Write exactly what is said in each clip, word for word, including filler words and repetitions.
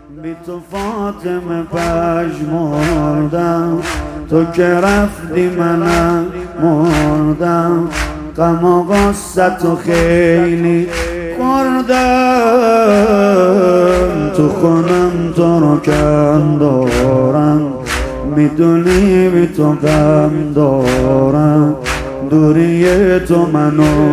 بی تو فاطمه پژمردم، تو که رفتی منم مردم، غم و غصت و خیلی خوردم، تو خونم تو رو کم دارم، میدونی بی تو غم دارم، دوری تو منو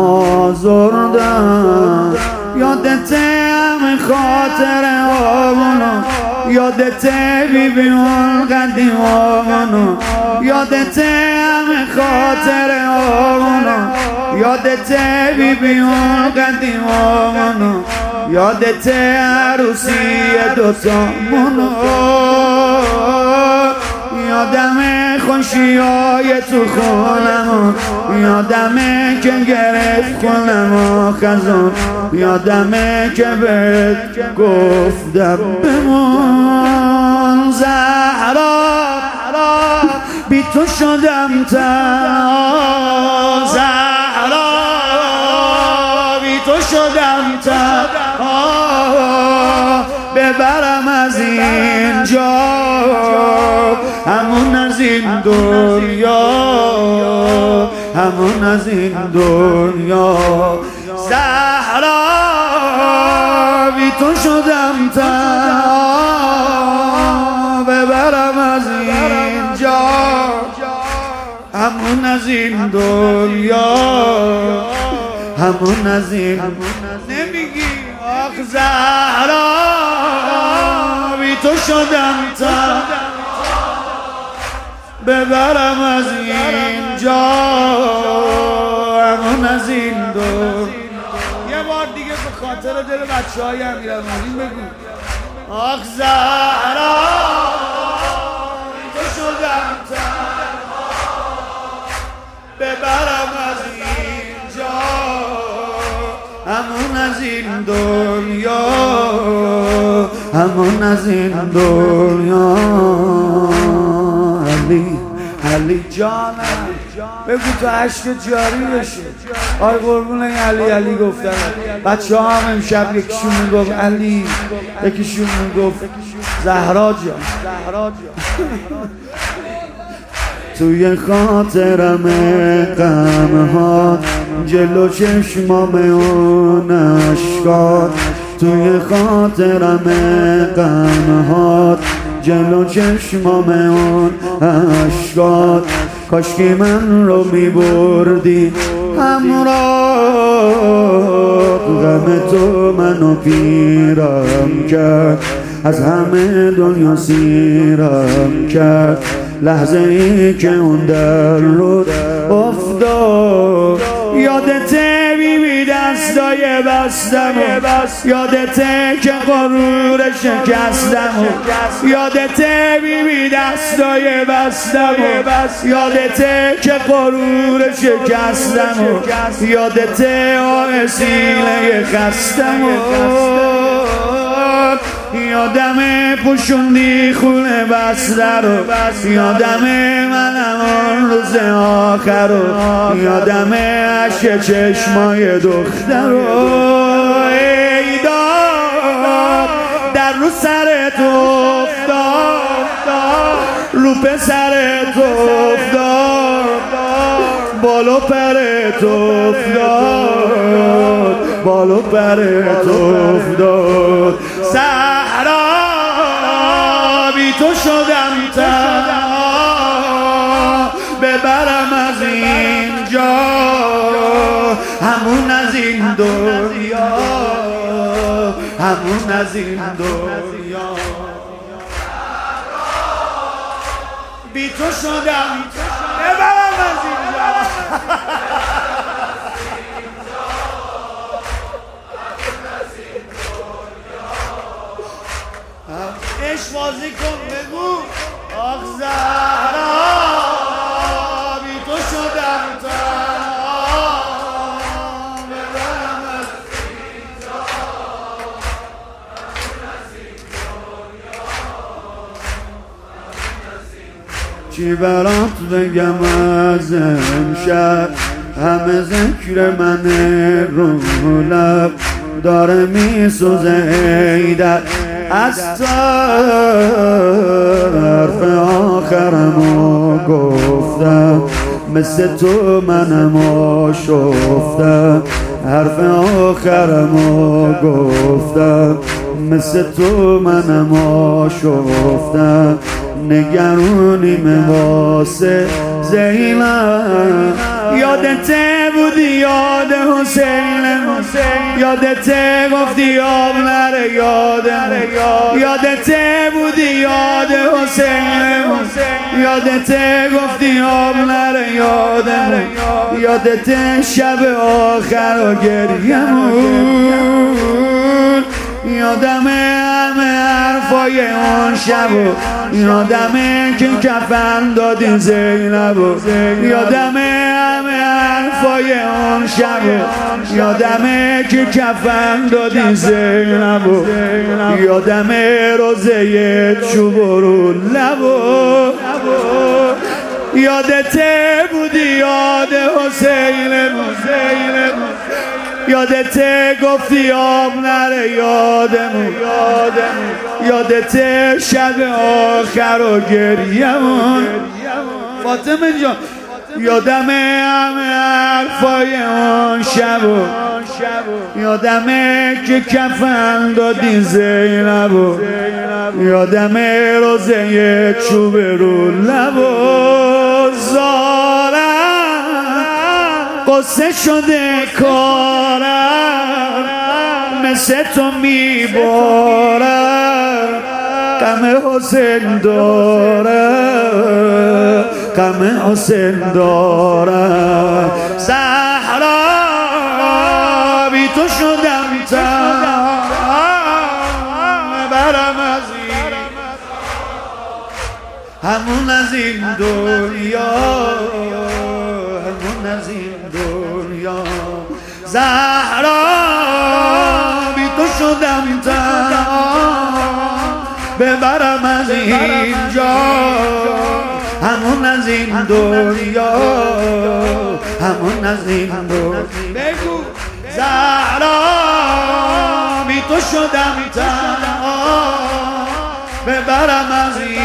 آزردم. یادت همه خاطر آمونو، یادت بی بی اون قدیم آمونو، یادت همه خاطر آمونو، یادت بی بی اون قدیم آمونو، یادت عروسی دوتامونو، یادمه خوشیای تو خونمو، یادمه که گرفت خونم و خزون، یادمه که بهت گفتم بمون زهرا، بی تو شدم تنها زهرا، بی تو شدم تنها، ببرم از اینجا همون از این دنیا، همون از این دنیا زهرا، بی تو شدم تنها، ببرم از اینجا همون از این دنیا، همون از این. نمیگی آخ زهرا، بی تو شدم تنها، ببرم از اینجا همون از این دنیا. یه بار دیگه به خاطر دل بچه های امیرالمومنین بگو آخ زهرا، تو شدم تنها، ببرم از اینجا همون از این دنیا، همون از این دنیا. علی علی جانم بگو تو عشق جاری بشه. آی قربون علی علی گفتن بچه ها هم امشب یکیشون میگفت علی، یکیشون میگفت زهرا جان. توی خاطرم غم‌ها جلو چشمام اون اشکات، توی خاطرم غم‌ها جلو چشمام اون اشکات، کاشکی من رو میبردی همراه، غم تو منو پیرم کرد، از همه دنیا سیرم کرد، لحظه ای که اون در رو افتاد. یادته بی بی دستای بستم، یادته که غرور شکستم، یادته بی بی دستای بستم، یادته که غرور شکستم، یادته آه سینه خستم، یادمه پوشوندی خونه بسته رو، یادمه منم اون روز آخر رو، یادمه عشق چشمای دختر رو. ای داد در رو سرت افتاد، رو پسرت افتاد، بالو پرت افتاد، بالو پرت افتاد زهرا، بی تو شدم تنها، ببرم از اینجا همون از این دنیا، همون از این دنیا. بی تو شدم ببرم از اینجا عشق بازی کن بگو آخ زهرا، بی تو شدم تنها، ببرم از اینجا چی برات بگم از امشب، همه ذکر من رو لب داره می سوزه ایدر، از طرف آخرمو گفتم مثل تو منم آشفتم حرف آخرمو گفتم مثل تو منم آشفتم نگرونیم واسه زینب یادت بودی یاد حسین یادت گفتی آب نره یادم یادت بودی یاد حسین یادت گفتی آب نره یادم یادت شب آخر و گریمون یادمه همه حرفای اون شب و یادمه که کفن دادی زینب و یادمه همه حرفای اون شب و یادمه که کفن دادی زینب و یادمه روزه چوب رو لب و یادت بودی یاد حسین یادت گفتی آب نره یادمون یادت شب آخر و گریمون فاطمه جان یادمه همه حرفای اون شب و یادمه که کفن دادی زینب و یادمه روزه چوب رو لب و زارم قصه شده کارم مثل تو میبارم غم حسین دارم غم حسین دارم زهرا بی تو شدم تنها برم از این همون از این دنیا همون از این دنیا زهرا بی تو شدم تنها ببرم از اینجا همون از این دنیا همون از این دنیا بگو زهرا بی تو شدم تنها ببرم از این